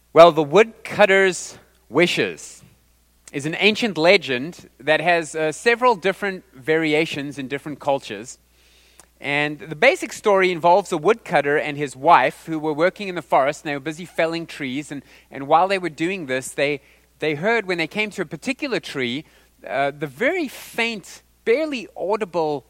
Well, the woodcutter's wishes is an ancient legend that has several different variations in different cultures. And the basic story involves a woodcutter and his wife who were working in the forest, and they were busy felling trees. And while they were doing this, they heard, when they came to a particular tree, the very faint, barely audible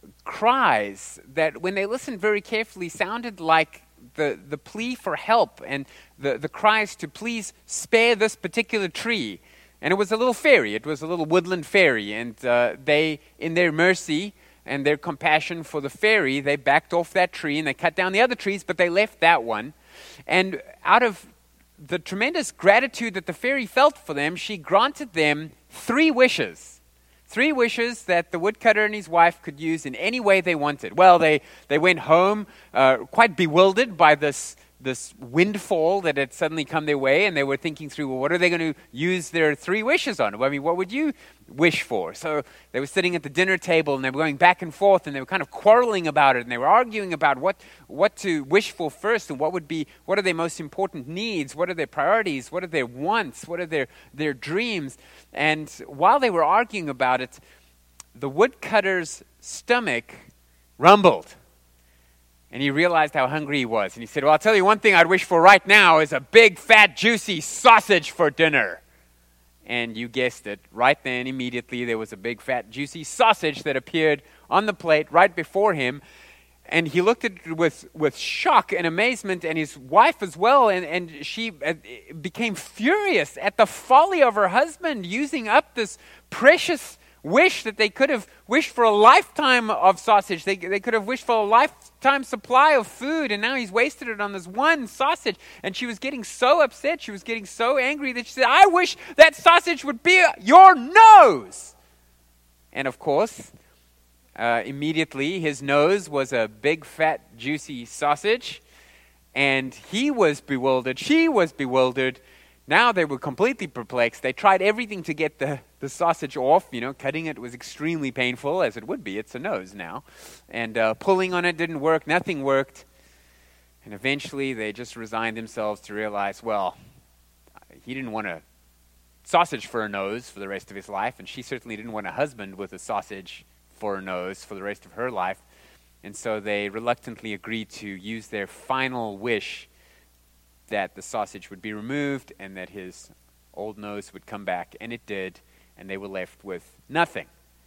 cries that, when they listened very carefully, sounded like the plea for help and the cries to please spare this particular tree. And it was a little fairy. It was a little woodland fairy. And they, in their mercy and their compassion for the fairy, they backed off that tree and they cut down the other trees, but they left that one. And out of the tremendous gratitude that the fairy felt for them, she granted them 3 wishes. 3 wishes that the woodcutter and his wife could use in any way they wanted. Well, they went home quite bewildered by this windfall that had suddenly come their way, and they were thinking through, well, what are they going to use their 3 wishes on? I mean, what would you wish for? So they were sitting at the dinner table, and they were going back and forth, and they were kind of quarreling about it, and they were arguing about what to wish for first, and what are their most important needs, what are their priorities, what are their wants, what are their dreams. And while they were arguing about it, the woodcutter's stomach rumbled. And he realized how hungry he was. And he said, well, I'll tell you one thing I'd wish for right now is a big, fat, juicy sausage for dinner. And you guessed it. Right then, immediately, there was a big, fat, juicy sausage that appeared on the plate right before him. And he looked at it with shock and amazement, and his wife as well. And she became furious at the folly of her husband using up this precious wish that they could have wished for a lifetime of sausage. They could have wished for a lifetime supply of food, and now he's wasted it on this one sausage. And she was getting so upset, she was getting so angry that she said, I wish that sausage would be your nose. And of course, immediately his nose was a big, fat, juicy sausage, and he was bewildered, she was bewildered. Now they were completely perplexed. They tried everything to get the sausage off. Cutting it was extremely painful, as it would be. It's a nose now. And pulling on it didn't work. Nothing worked. And eventually they just resigned themselves to realize, well, he didn't want a sausage for a nose for the rest of his life, and she certainly didn't want a husband with a sausage for a nose for the rest of her life. And so they reluctantly agreed to use their final wish that the sausage would be removed and that his old nose would come back. And it did, and they were left with nothing.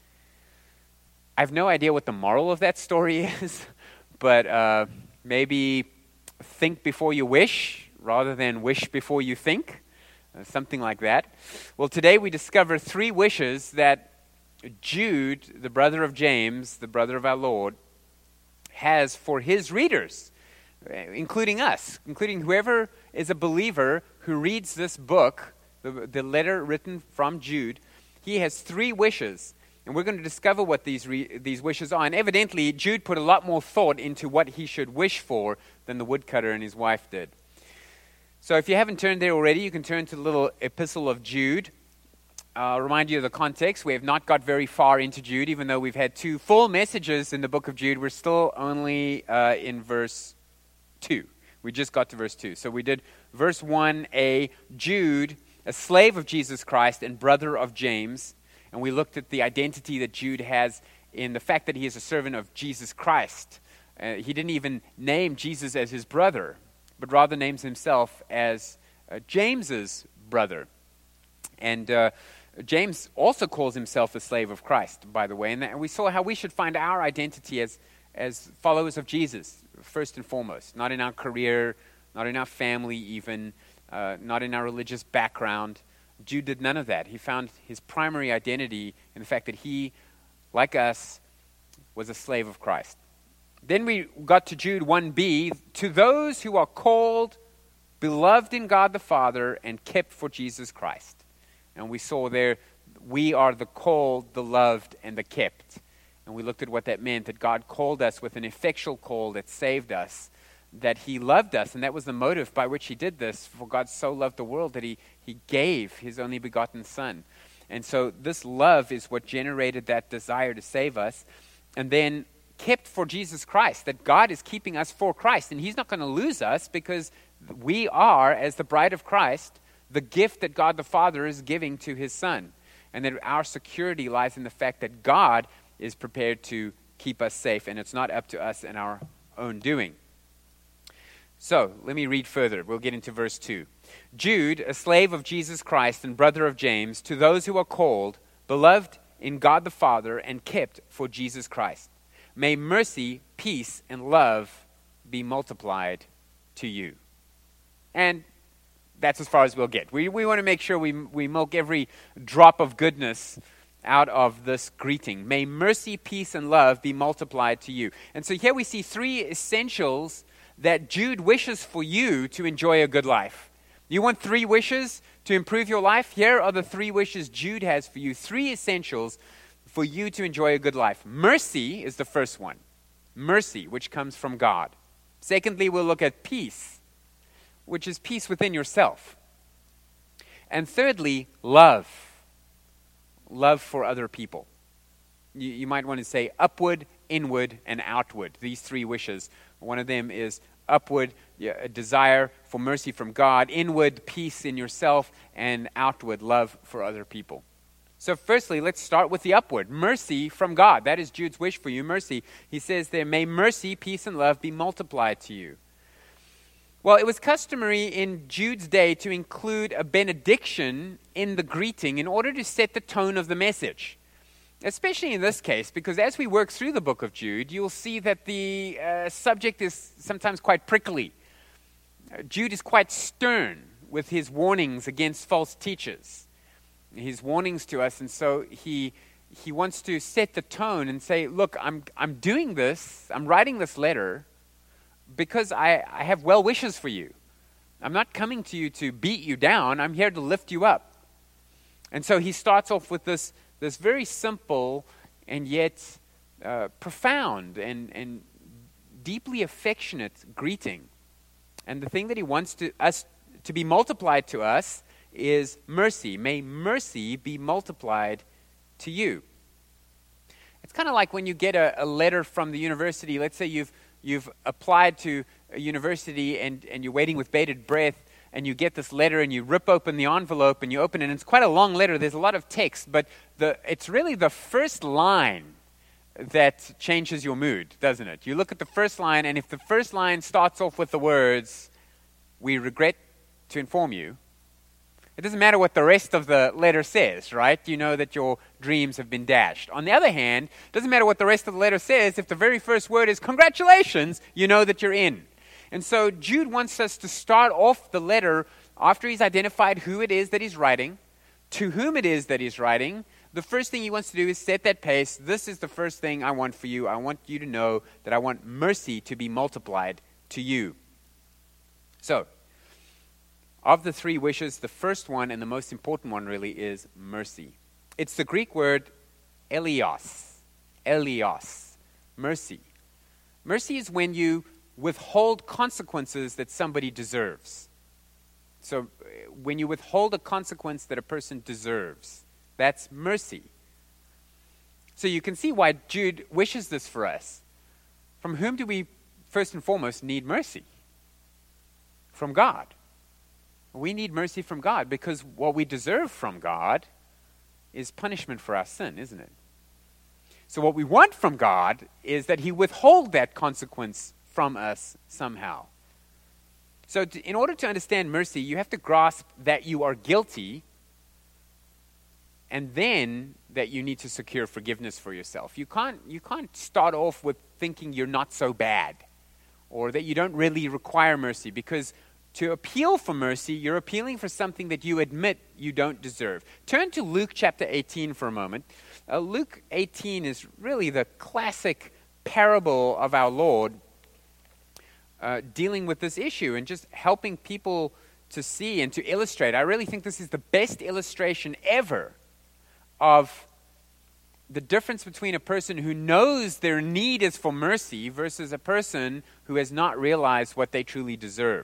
I have no idea what the moral of that story is, but maybe think before you wish rather than wish before you think, something like that. Well, today we discover 3 wishes that Jude, the brother of James, the brother of our Lord, has for his readers, including us, including whoever is a believer who reads this book, the letter written from Jude. He has 3 wishes, and we're going to discover what these wishes are. And evidently, Jude put a lot more thought into what he should wish for than the woodcutter and his wife did. So if you haven't turned there already, you can turn to the little epistle of Jude. I'll remind you of the context. We have not got very far into Jude, even though we've had 2 full messages in the book of Jude. We're still only in verse 2. We just got to verse 2. So we did verse 1a, Jude, a slave of Jesus Christ and brother of James. And we looked at the identity that Jude has in the fact that he is a servant of Jesus Christ. He didn't even name Jesus as his brother, but rather names himself as James's brother. And James also calls himself a slave of Christ, by the way. And we saw how we should find our identity as followers of Jesus, first and foremost. Not in our career, not in our family even, not in our religious background. Jude did none of that. He found his primary identity in the fact that he, like us, was a slave of Christ. Then we got to Jude 1b, to those who are called, beloved in God the Father, and kept for Jesus Christ. And we saw there, we are the called, the loved, and the kept. And we looked at what that meant, that God called us with an effectual call that saved us, that he loved us, and that was the motive by which he did this. For God so loved the world that he gave his only begotten Son. And so this love is what generated that desire to save us. And then kept for Jesus Christ, that God is keeping us for Christ. And he's not going to lose us because We are, as the bride of Christ, the gift that God the Father is giving to his Son. And that our security lies in the fact that God is prepared to keep us safe, and it's not up to us and our own doing. So, let me read further. We'll get into verse 2. Jude, a slave of Jesus Christ and brother of James, to those who are called, beloved in God the Father, and kept for Jesus Christ. May mercy, peace, and love be multiplied to you. And that's as far as we'll get. We want to make sure we milk every drop of goodness out of this greeting. May mercy, peace, and love be multiplied to you. And so here we see three essentials that Jude wishes for you to enjoy a good life. You want three wishes to improve your life? Here are the three wishes Jude has for you. Three essentials for you to enjoy a good life. Mercy is the first one. Mercy, which comes from God. Secondly, we'll look at peace, which is peace within yourself. And thirdly, love. Love for other people. You might want to say upward, inward, and outward. These three wishes. One of them is upward, a desire for mercy from God, inward, peace in yourself, and outward, love for other people. So firstly, let's start with the upward. Mercy from God. That is Jude's wish for you, mercy. He says there, may mercy, peace, and love be multiplied to you. Well, it was customary in Jude's day to include a benediction in the greeting in order to set the tone of the message. Especially in this case, because as we work through the book of Jude, you'll see that the subject is sometimes quite prickly. Jude is quite stern with his warnings against false teachers, his warnings to us, and so he wants to set the tone and say, look, I'm doing this, I'm writing this letter because I have well wishes for you. I'm not coming to you to beat you down, I'm here to lift you up. And so he starts off with this very simple and yet profound and deeply affectionate greeting. And the thing that he wants us to be multiplied to us is mercy. May mercy be multiplied to you. It's kind of like when you get a letter from the university. Let's say you've applied to a university and you're waiting with bated breath, and you get this letter and you rip open the envelope and you open it, and it's quite a long letter. There's a lot of text, but it's really the first line that changes your mood, doesn't it? You look at the first line, and if the first line starts off with the words, "We regret to inform you," it doesn't matter what the rest of the letter says, right? You know that your dreams have been dashed. On the other hand, it doesn't matter what the rest of the letter says. If the very first word is congratulations, you know that you're in. And so Jude wants us to start off the letter after he's identified who it is that he's writing, to whom it is that he's writing. The first thing he wants to do is set that pace. This is the first thing I want for you. I want you to know that I want mercy to be multiplied to you. So, of the three wishes, the first one and the most important one really is mercy. It's the Greek word elios. Elios. Mercy. Mercy is when you withhold consequences that somebody deserves. So when you withhold a consequence that a person deserves, that's mercy. So you can see why Jude wishes this for us. From whom do we first and foremost need mercy? From God. We need mercy from God because what we deserve from God is punishment for our sin, isn't it? So what we want from God is that he withhold that consequence from us somehow. So in order to understand mercy, you have to grasp that you are guilty and then that you need to secure forgiveness for yourself. You can't start off with thinking you're not so bad or that you don't really require mercy, because to appeal for mercy, you're appealing for something that you admit you don't deserve. Turn to Luke chapter 18 for a moment. Luke 18 is really the classic parable of our Lord dealing with this issue and just helping people to see and to illustrate. I really think this is the best illustration ever of the difference between a person who knows their need is for mercy versus a person who has not realized what they truly deserve.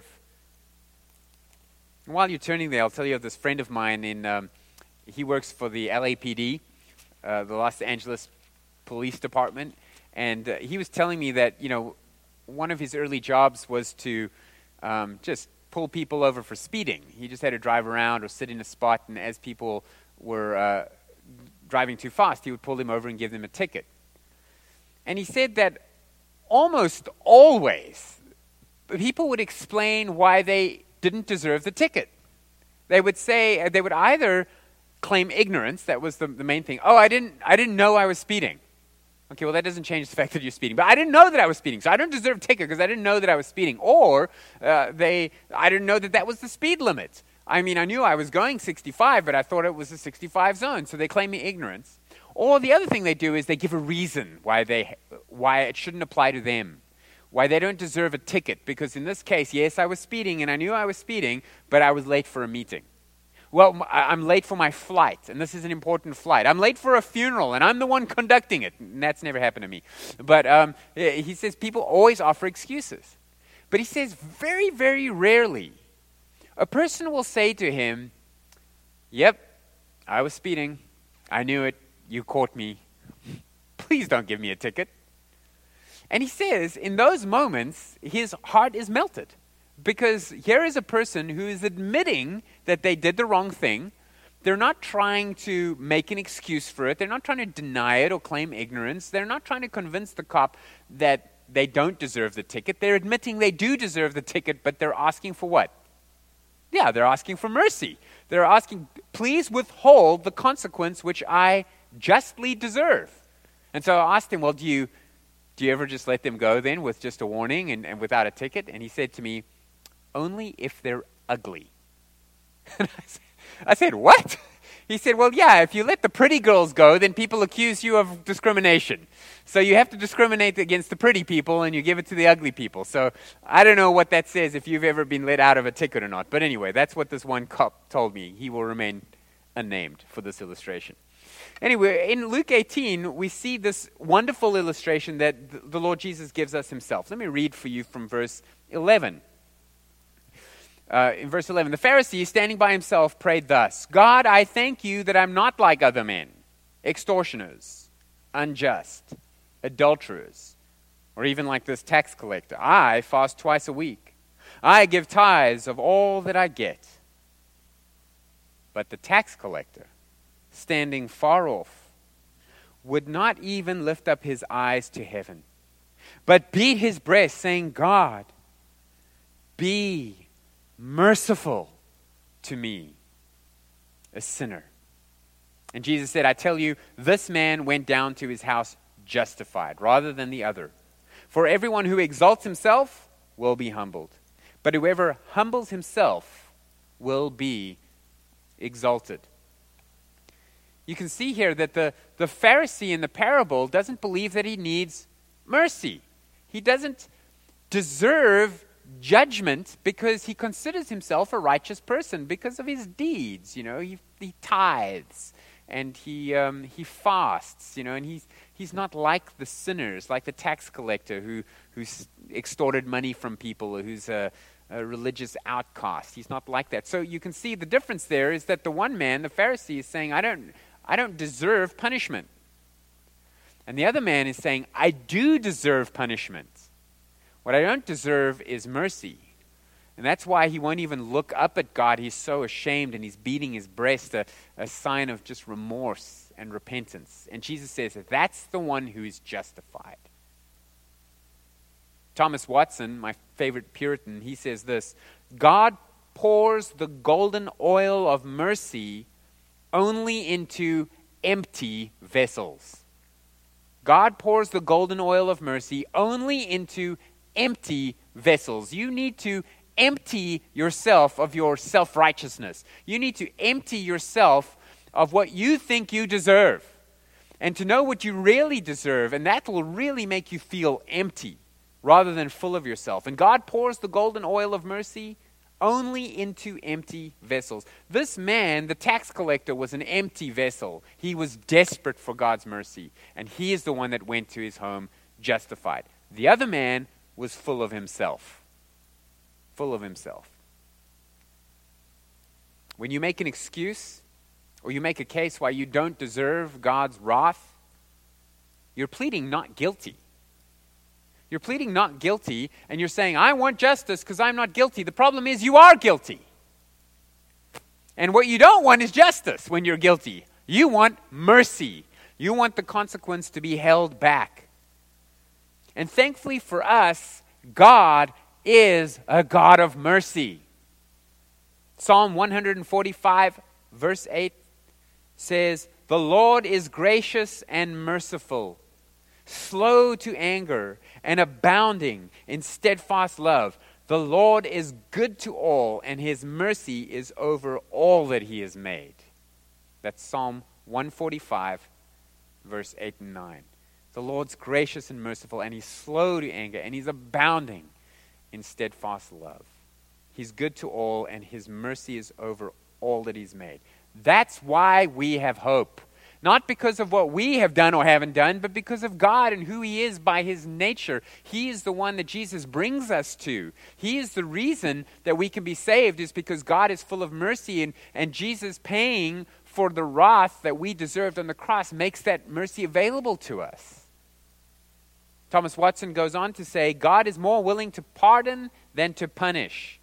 And while you're turning there, I'll tell you of this friend of mine. He works for the LAPD, the Los Angeles Police Department, and he was telling me that, one of his early jobs was to just pull people over for speeding. He just had to drive around or sit in a spot, and as people were driving too fast, he would pull them over and give them a ticket. And he said that almost always, people would explain why they didn't deserve the ticket. They would either claim ignorance, that was the main thing. Oh, I didn't know I was speeding. Okay, well, that doesn't change the fact that you're speeding. But I didn't know that I was speeding, so I don't deserve a ticket because I didn't know that I was speeding. Or I didn't know that was the speed limit. I mean, I knew I was going 65, but I thought it was a 65 zone, so they claim me ignorance. Or the other thing they do is they give a reason why it shouldn't apply to them, why they don't deserve a ticket. Because in this case, yes, I was speeding, and I knew I was speeding, but I was late for a meeting. Well, I'm late for my flight, and this is an important flight. I'm late for a funeral, and I'm the one conducting it. And that's never happened to me. But he says people always offer excuses. But he says very, very rarely, a person will say to him, yep, I was speeding. I knew it. You caught me. Please don't give me a ticket. And he says in those moments, his heart is melted. Because here is a person who is admitting that they did the wrong thing. They're not trying to make an excuse for it. They're not trying to deny it or claim ignorance. They're not trying to convince the cop that they don't deserve the ticket. They're admitting they do deserve the ticket, but they're asking for what? Yeah, they're asking for mercy. They're asking, please withhold the consequence which I justly deserve. And so I asked him, well, do you ever just let them go then with just a warning and without a ticket? And he said to me, only if they're ugly. And I said, what? He said, well, yeah, if you let the pretty girls go, then people accuse you of discrimination. So you have to discriminate against the pretty people, and you give it to the ugly people. So I don't know what that says, if you've ever been let out of a ticket or not. But anyway, that's what this one cop told me. He will remain unnamed for this illustration. Anyway, in Luke 18, we see this wonderful illustration that the Lord Jesus gives us himself. Let me read for you from verse 11. In verse 11, the Pharisee, standing by himself, prayed thus, God, I thank you that I'm not like other men, extortioners, unjust, adulterers, or even like this tax collector. I fast twice a week. I give tithes of all that I get. But the tax collector, standing far off, would not even lift up his eyes to heaven, but beat his breast, saying, God, be merciful to me, a sinner. And Jesus said, I tell you, this man went down to his house justified rather than the other. For everyone who exalts himself will be humbled, but whoever humbles himself will be exalted. You can see here that the Pharisee in the parable doesn't believe that he needs mercy. He doesn't deserve judgment because he considers himself a righteous person because of his deeds. You know, he tithes and he fasts. You know, and he's not like the sinners, like the tax collector who's extorted money from people, or who's a religious outcast. He's not like that. So you can see the difference there is that the one man, the Pharisee, is saying, I don't deserve punishment. And the other man is saying, I do deserve punishment. What I don't deserve is mercy. And that's why he won't even look up at God. He's so ashamed and he's beating his breast, a sign of just remorse and repentance. And Jesus says that that's the one who is justified. Thomas Watson, my favorite Puritan, he says this, God pours the golden oil of mercy only into empty vessels. God pours the golden oil of mercy only into empty vessels. You need to empty yourself of your self-righteousness. You need to empty yourself of what you think you deserve. And to know what you really deserve, and that will really make you feel empty rather than full of yourself. And God pours the golden oil of mercy only into empty vessels. This man, the tax collector, was an empty vessel. He was desperate for God's mercy, and he is the one that went to his home justified. The other man was full of himself. Full of himself. When you make an excuse or you make a case why you don't deserve God's wrath, you're pleading not guilty. You're pleading not guilty, and you're saying, I want justice because I'm not guilty. The problem is you are guilty. And what you don't want is justice when you're guilty. You want mercy. You want the consequence to be held back. And thankfully for us, God is a God of mercy. Psalm 145, verse 8 says, the Lord is gracious and merciful, slow to anger, and abounding in steadfast love. The Lord is good to all, and his mercy is over all that he has made. That's Psalm 145, verse 8 and 9. The Lord's gracious and merciful, and he's slow to anger, and he's abounding in steadfast love. He's good to all, and his mercy is over all that he's made. That's why we have hope. Not because of what we have done or haven't done, but because of God and who he is by his nature. He is the one that Jesus brings us to. He is the reason that we can be saved, is because God is full of mercy, and Jesus paying for the wrath that we deserved on the cross makes that mercy available to us. Thomas Watson goes on to say, God is more willing to pardon than to punish.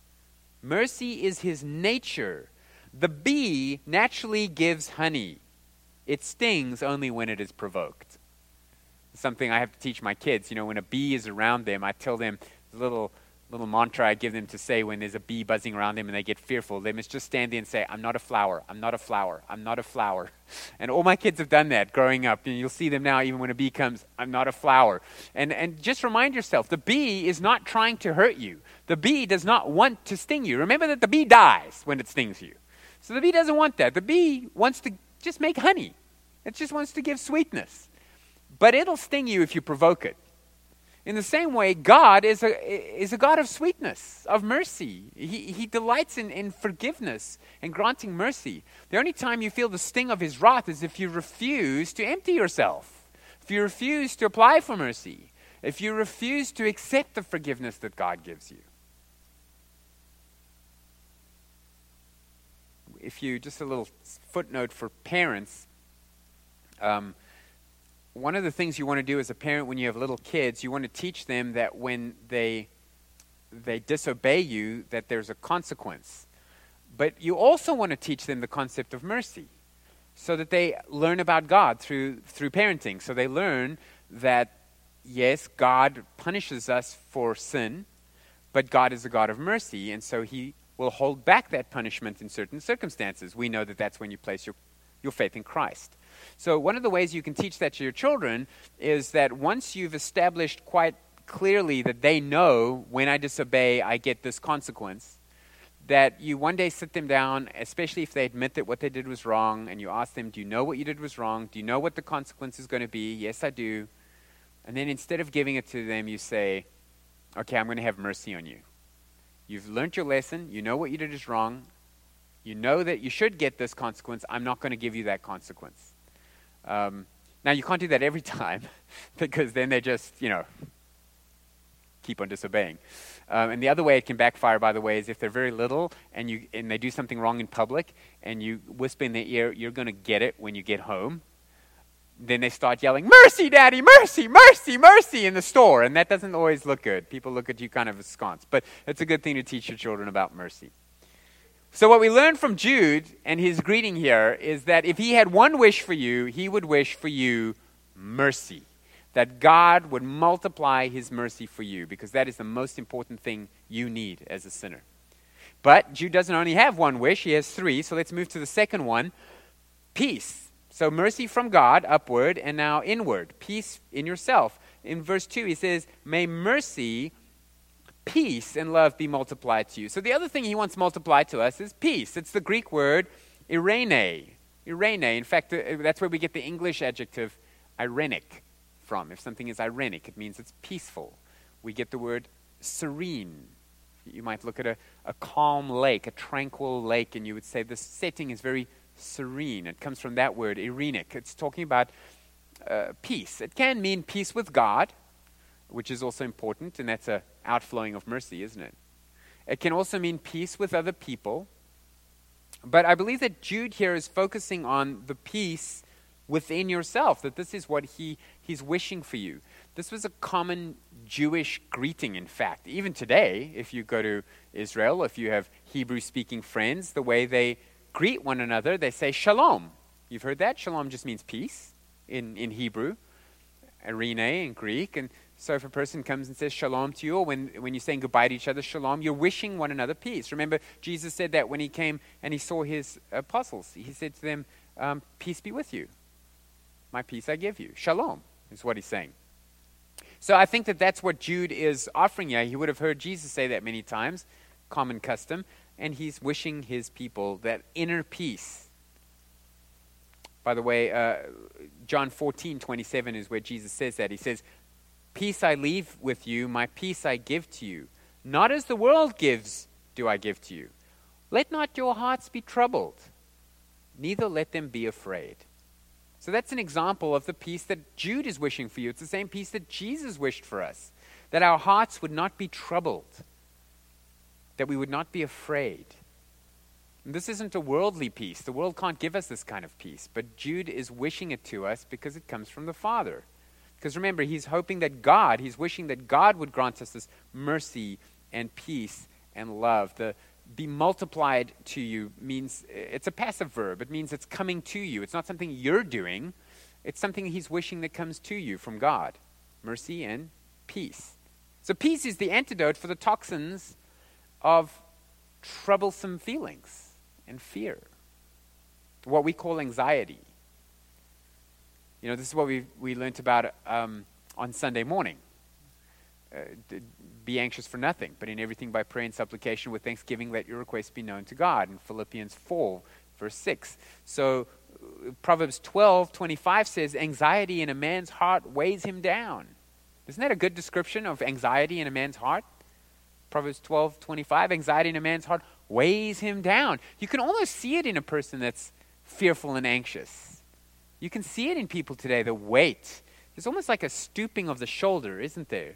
Mercy is his nature. The bee naturally gives honey. It stings only when it is provoked. Something I have to teach my kids. When a bee is around them, I tell them a little mantra I give them to say when there's a bee buzzing around them and they get fearful. They must just stand there and say, I'm not a flower, I'm not a flower, I'm not a flower. And all my kids have done that growing up. And you'll see them now even when a bee comes, I'm not a flower. And just remind yourself, the bee is not trying to hurt you. The bee does not want to sting you. Remember that the bee dies when it stings you. So the bee doesn't want that. The bee wants to just make honey. It just wants to give sweetness. But it'll sting you if you provoke it. In the same way, God is a God of sweetness, of mercy. He delights in forgiveness and granting mercy. The only time you feel the sting of his wrath is if you refuse to empty yourself, if you refuse to apply for mercy, if you refuse to accept the forgiveness that God gives you. Just a little footnote for parents, one of the things you want to do as a parent when you have little kids, you want to teach them that when they disobey you, that there's a consequence. But you also want to teach them the concept of mercy so that they learn about God through parenting. So they learn that, yes, God punishes us for sin, but God is a God of mercy, and so he will hold back that punishment in certain circumstances. We know that that's when you place your faith in Christ. So one of the ways you can teach that to your children is that once you've established quite clearly that they know when I disobey, I get this consequence, that you one day sit them down, especially if they admit that what they did was wrong, and you ask them, do you know what you did was wrong? Do you know what the consequence is going to be? Yes, I do. And then instead of giving it to them, you say, okay, I'm going to have mercy on you. You've learned your lesson. You know what you did is wrong. You know that you should get this consequence. I'm not going to give you that consequence. Now, you can't do that every time because then they just, keep on disobeying. And the other way it can backfire, by the way, is if they're very little and they do something wrong in public and you whisper in their ear, you're going to get it when you get home. Then they start yelling, mercy, Daddy, mercy, mercy, mercy in the store. And that doesn't always look good. People look at you kind of askance. But it's a good thing to teach your children about mercy. So what we learn from Jude and his greeting here is that if he had one wish for you, he would wish for you mercy. That God would multiply his mercy for you, because that is the most important thing you need as a sinner. But Jude doesn't only have one wish, he has three. So let's move to the second one, peace. So mercy from God, upward, and now inward, peace in yourself. In verse 2, he says, may mercy, peace, and love be multiplied to you. So the other thing he wants multiplied to us is peace. It's the Greek word irene. Irene. In fact, that's where we get the English adjective irenic from. If something is irenic, it means it's peaceful. We get the word serene. You might look at a calm lake, a tranquil lake, and you would say the setting is very serene. It comes from that word, irenic. It's talking about peace. It can mean peace with God, which is also important, and that's an outflowing of mercy, isn't it? It can also mean peace with other people. But I believe that Jude here is focusing on the peace within yourself, that this is what he's wishing for you. This was a common Jewish greeting, in fact. Even today, if you go to Israel, if you have Hebrew-speaking friends, the way they greet one another, they say shalom. You've heard that? Shalom just means peace in Hebrew, irene in Greek. And so if a person comes and says shalom to you, or when you're saying goodbye to each other, shalom, you're wishing one another peace. Remember, Jesus said that when he came and he saw his apostles. He said to them, peace be with you. My peace I give you. Shalom is what he's saying. So I think that that's what Jude is offering you. He would have heard Jesus say that many times, common custom, and he's wishing his people that inner peace. By the way, John 14:27 is where Jesus says that. He says, peace I leave with you, my peace I give to you. Not as the world gives do I give to you. Let not your hearts be troubled, neither let them be afraid. So that's an example of the peace that Jude is wishing for you. It's the same peace that Jesus wished for us, that our hearts would not be troubled, that we would not be afraid. And this isn't a worldly peace. The world can't give us this kind of peace, but Jude is wishing it to us because it comes from the Father. Because remember, he's hoping that he's wishing that God would grant us this mercy and peace and love. The be multiplied to you means, it's a passive verb. It means it's coming to you. It's not something you're doing. It's something he's wishing that comes to you from God. Mercy and peace. So peace is the antidote for the toxins of troublesome feelings and fear. What we call anxiety. This is what we learned about on Sunday morning. Be anxious for nothing, but in everything by prayer and supplication with thanksgiving let your requests be known to God, in Philippians 4, verse 6. So Proverbs 12:25 says, anxiety in a man's heart weighs him down. Isn't that a good description of anxiety in a man's heart? Proverbs 12:25, anxiety in a man's heart weighs him down. You can almost see it in a person that's fearful and anxious. You can see it in people today, the weight. There's almost like a stooping of the shoulder, isn't there?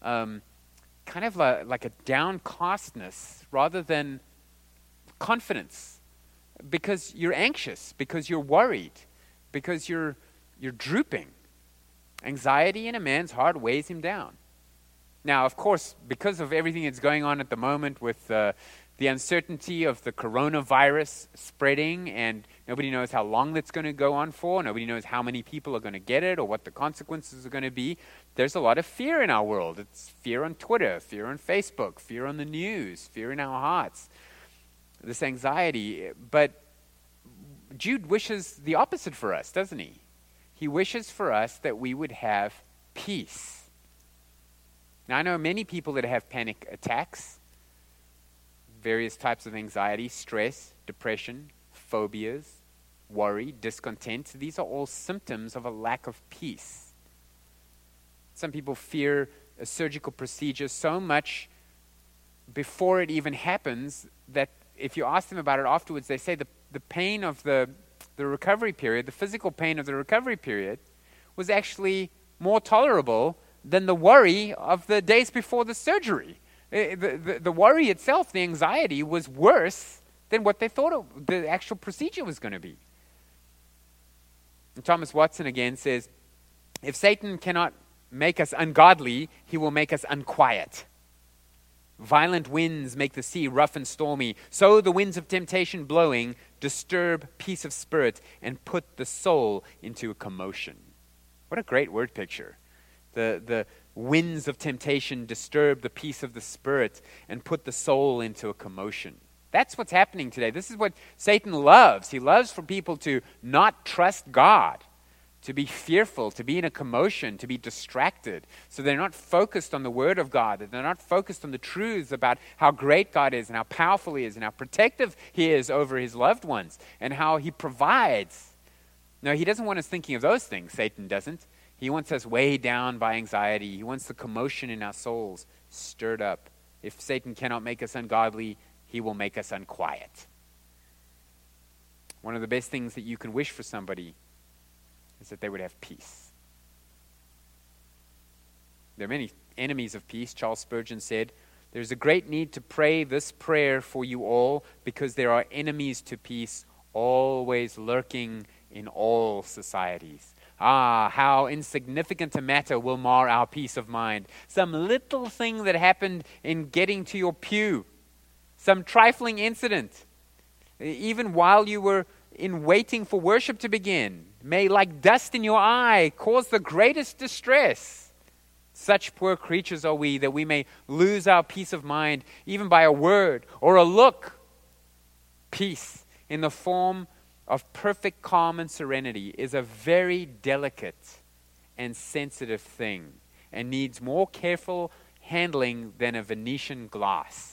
Kind of like a downcastness rather than confidence, because you're anxious, because you're worried, because you're drooping. Anxiety in a man's heart weighs him down. Now, of course, because of everything that's going on at the moment with the uncertainty of the coronavirus spreading, and nobody knows how long that's going to go on for, nobody knows how many people are going to get it or what the consequences are going to be, there's a lot of fear in our world. It's fear on Twitter, fear on Facebook, fear on the news, fear in our hearts, this anxiety. But Jude wishes the opposite for us, doesn't he? He wishes for us that we would have peace. Now, I know many people that have panic attacks, various types of anxiety, stress, depression, phobias, worry, discontent. These are all symptoms of a lack of peace. Some people fear a surgical procedure so much before it even happens that if you ask them about it afterwards, they say the pain of the recovery period, the physical pain of the recovery period, was actually more tolerable than the worry of the days before the surgery. The worry itself, the anxiety, was worse than what they thought the actual procedure was going to be. And Thomas Watson again says, if Satan cannot make us ungodly, he will make us unquiet. Violent winds make the sea rough and stormy. So the winds of temptation blowing disturb peace of spirit and put the soul into a commotion. What a great word picture. The winds of temptation disturb the peace of the spirit and put the soul into a commotion. That's what's happening today. This is what Satan loves. He loves for people to not trust God, to be fearful, to be in a commotion, to be distracted. So they're not focused on the Word of God. They're not focused on the truths about how great God is and how powerful He is and how protective He is over His loved ones and how He provides. No, He doesn't want us thinking of those things. Satan doesn't. He wants us weighed down by anxiety. He wants the commotion in our souls stirred up. If Satan cannot make us ungodly, he will make us unquiet. One of the best things that you can wish for somebody is that they would have peace. There are many enemies of peace. Charles Spurgeon said, there's a great need to pray this prayer for you all because there are enemies to peace always lurking in all societies. Ah, how insignificant a matter will mar our peace of mind. Some little thing that happened in getting to your pew, some trifling incident, even while you were in waiting for worship to begin, may, like dust in your eye, cause the greatest distress. Such poor creatures are we, that we may lose our peace of mind, even by a word or a look. Peace, in the form of perfect calm and serenity, is a very delicate and sensitive thing, and needs more careful handling than a Venetian glass.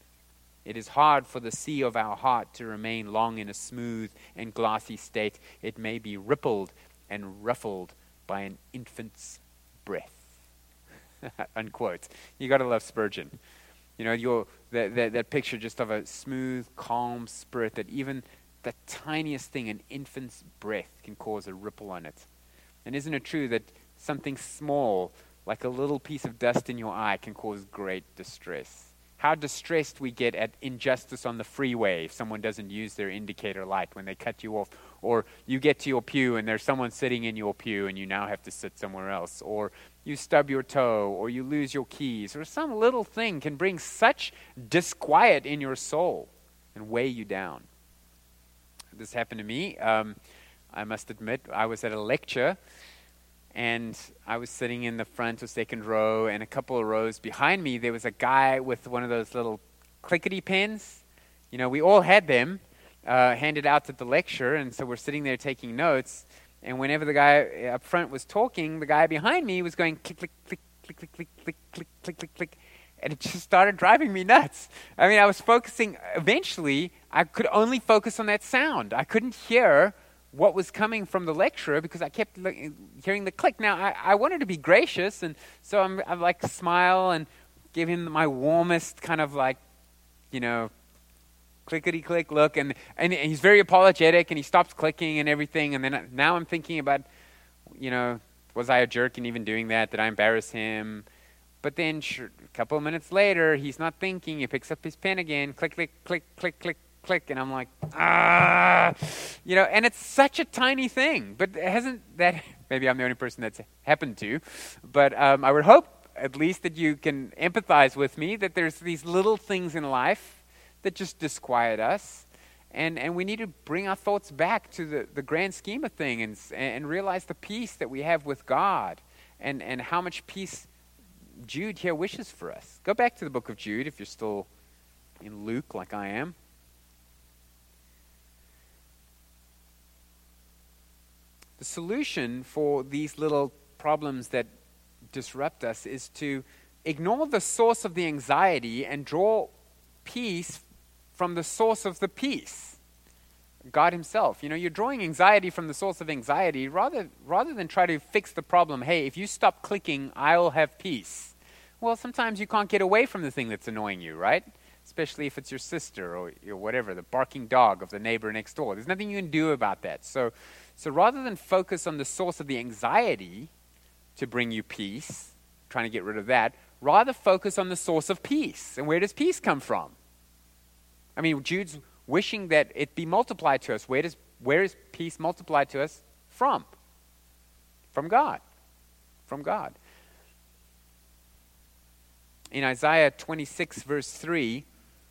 It is hard for the sea of our heart to remain long in a smooth and glassy state. It may be rippled and ruffled by an infant's breath. Unquote. You got to love Spurgeon. You know, that picture just of a smooth, calm spirit, that even the tiniest thing, an infant's breath, can cause a ripple on it. And isn't it true that something small, like a little piece of dust in your eye, can cause great distress? How distressed we get at injustice on the freeway if someone doesn't use their indicator light when they cut you off. Or you get to your pew and there's someone sitting in your pew and you now have to sit somewhere else. Or you stub your toe, or you lose your keys, or some little thing can bring such disquiet in your soul and weigh you down. This happened to me. I must admit, I was at a lecture, and I was sitting in the front or second row, and a couple of rows behind me, there was a guy with one of those little clickety pens. You know, we all had them handed out at the lecture, and so we're sitting there taking notes. And whenever the guy up front was talking, the guy behind me was going click, click, click, click, click, click, click, click, click, click, click. And it just started driving me nuts. I mean, I was focusing. Eventually, I could only focus on that sound. I couldn't hear what was coming from the lecturer because I kept hearing the click. Now, I wanted to be gracious, and so I'm like smile and give him my warmest kind of like, you know, clickety-click look, and he's very apologetic, and he stops clicking and everything, and then now I'm thinking about, you know, was I a jerk in even doing that? Did I embarrass him? But then a couple of minutes later, he's not thinking, he picks up his pen again, click, click, click, click, click, click, and I'm like, you know, and it's such a tiny thing, but hasn't that, maybe I'm the only person that's happened to, but I would hope at least that you can empathize with me, that there's these little things in life that just disquiet us, and we need to bring our thoughts back to the grand scheme of things and realize the peace that we have with God, and how much peace Jude here wishes for us. Go back to the book of Jude if you're still in Luke like I am. The solution for these little problems that disrupt us is to ignore the source of the anxiety and draw peace from the source of the peace, God himself. You know, you're drawing anxiety from the source of anxiety rather than try to fix the problem. Hey, if you stop clicking, I'll have peace. Well, sometimes you can't get away from the thing that's annoying you, right? Especially if it's your sister or your whatever, the barking dog of the neighbor next door. There's nothing you can do about that. So rather than focus on the source of the anxiety to bring you peace, trying to get rid of that, rather focus on the source of peace. And where does peace come from? I mean, Jude's wishing that it be multiplied to us. Where is peace multiplied to us from? From God. From God. In Isaiah 26, verse 3,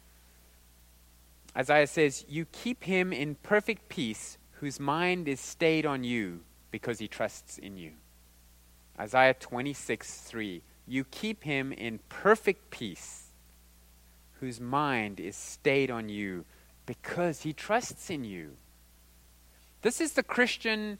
Isaiah says, "You keep him in perfect peace, whose mind is stayed on you, because he trusts in you." Isaiah 26, 3. You keep him in perfect peace, whose mind is stayed on you, because he trusts in you. This is the Christian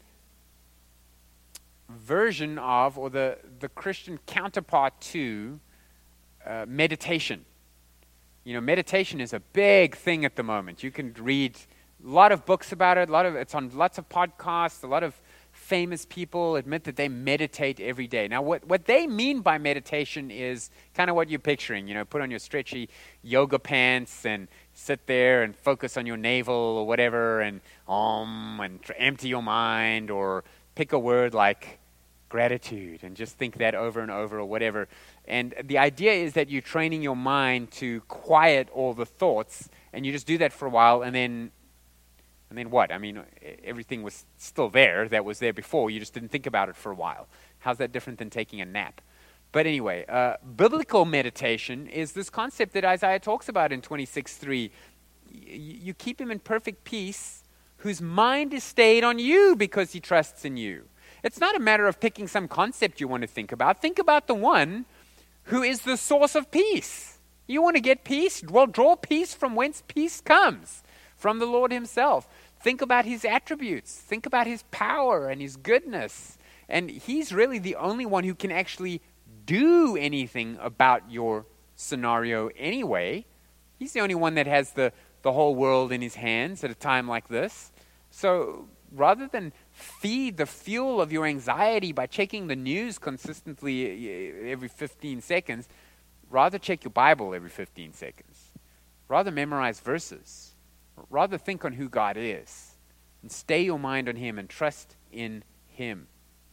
version of, or the Christian counterpart to, meditation. You know, meditation is a big thing at the moment. You can read a lot of books about it. It's on lots of podcasts. A lot of famous people admit that they meditate every day. Now, what they mean by meditation is kind of what you're picturing. You know, put on your stretchy yoga pants and sit there and focus on your navel or whatever, and empty your mind, or pick a word like gratitude and just think that over and over or whatever. And the idea is that you're training your mind to quiet all the thoughts, and you just do that for a while, and then And then what? I mean, everything was still there that was there before. You just didn't think about it for a while. How's that different than taking a nap? But anyway, biblical meditation is this concept that Isaiah talks about in 26:3. You keep him in perfect peace, whose mind is stayed on you because he trusts in you. It's not a matter of picking some concept you want to think about. Think about the one who is the source of peace. You want to get peace? Well, draw peace from whence peace comes, from the Lord himself. Think about his attributes. Think about his power and his goodness. And he's really the only one who can actually do anything about your scenario anyway. He's the only one that has the whole world in his hands at a time like this. So rather than feed the fuel of your anxiety by checking the news consistently every 15 seconds, rather check your Bible every 15 seconds. Rather memorize verses. Rather think on who God is and stay your mind on him and trust in him.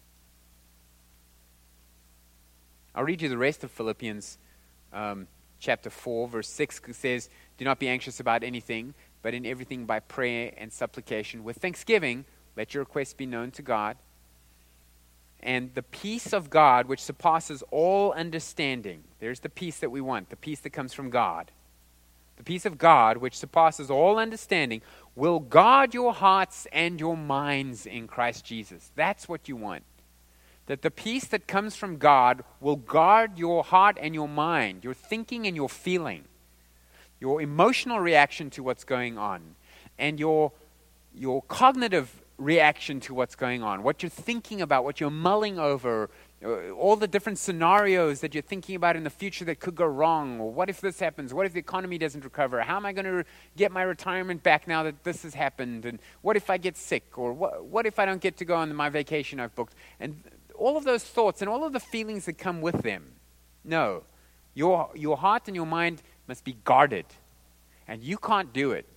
I'll read you the rest of Philippians chapter 4, verse 6. It says, "Do not be anxious about anything, but in everything by prayer and supplication with thanksgiving, let your requests be known to God. And the peace of God, which surpasses all understanding," there's the peace that we want, the peace that comes from God. "The peace of God, which surpasses all understanding, will guard your hearts and your minds in Christ Jesus." That's what you want. That the peace that comes from God will guard your heart and your mind, your thinking and your feeling, your emotional reaction to what's going on, and your cognitive reaction to what's going on, what you're thinking about, what you're mulling over, all the different scenarios that you're thinking about in the future that could go wrong, or what if this happens, what if the economy doesn't recover, how am I going to get my retirement back now that this has happened, and what if I get sick, or what if I don't get to go on my vacation I've booked, and all of those thoughts and all of the feelings that come with them. No, your heart and your mind must be guarded, and you can't do it.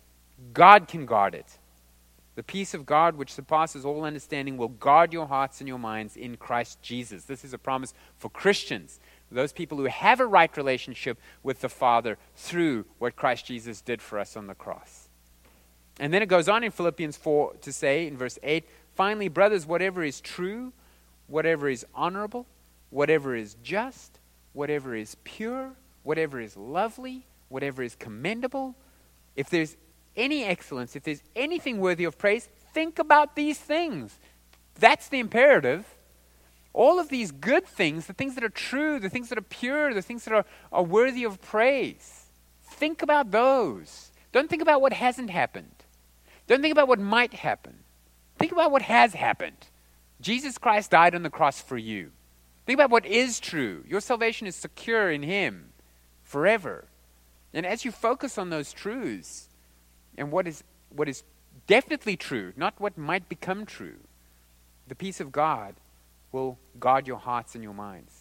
God can guard it. The peace of God, which surpasses all understanding, will guard your hearts and your minds in Christ Jesus. This is a promise for Christians, those people who have a right relationship with the Father through what Christ Jesus did for us on the cross. And then it goes on in Philippians 4 to say in verse 8, "Finally, brothers, whatever is true, whatever is honorable, whatever is just, whatever is pure, whatever is lovely, whatever is commendable, if there's any excellence, if there's anything worthy of praise, think about these things." That's the imperative. All of these good things, the things that are true, the things that are pure, the things that are worthy of praise, think about those. Don't think about what hasn't happened. Don't think about what might happen. Think about what has happened. Jesus Christ died on the cross for you. Think about what is true. Your salvation is secure in him forever. And as you focus on those truths, and what is definitely true, not what might become true, the peace of God will guard your hearts and your minds.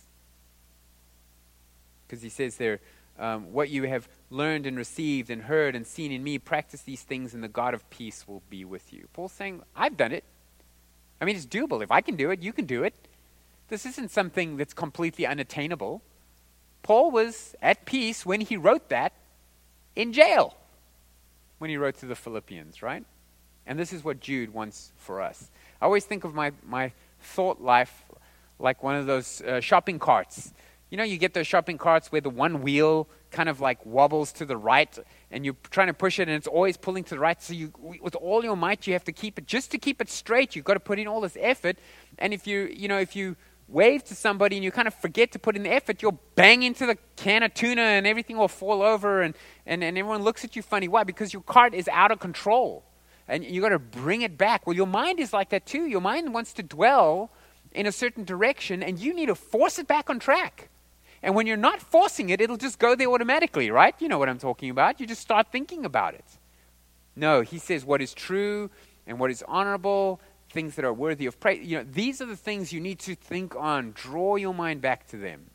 Because he says there, "What you have learned and received and heard and seen in me, practice these things and the God of peace will be with you." Paul's saying, I've done it. I mean, it's doable. If I can do it, you can do it. This isn't something that's completely unattainable. Paul was at peace when he wrote that in jail, when he wrote to the Philippians, right? And this is what Jude wants for us. I always think of my thought life like one of those shopping carts. You know, you get those shopping carts where the one wheel kind of like wobbles to the right, and you're trying to push it, and it's always pulling to the right. So with all your might, you have to keep it. Just to keep it straight, you've got to put in all this effort. And if you wave to somebody and you kind of forget to put in the effort, you'll bang into the can of tuna, and everything will fall over, and everyone looks at you funny. Why? Because your cart is out of control, and you got to bring it back. Well, your mind is like that too. Your mind wants to dwell in a certain direction, and you need to force it back on track. And when you're not forcing it, it'll just go there automatically, right? You know what I'm talking about. You just start thinking about it. No, he says what is true and what is honorable, things that are worthy of praise. You know, these are the things you need to think on. Draw your mind back to them.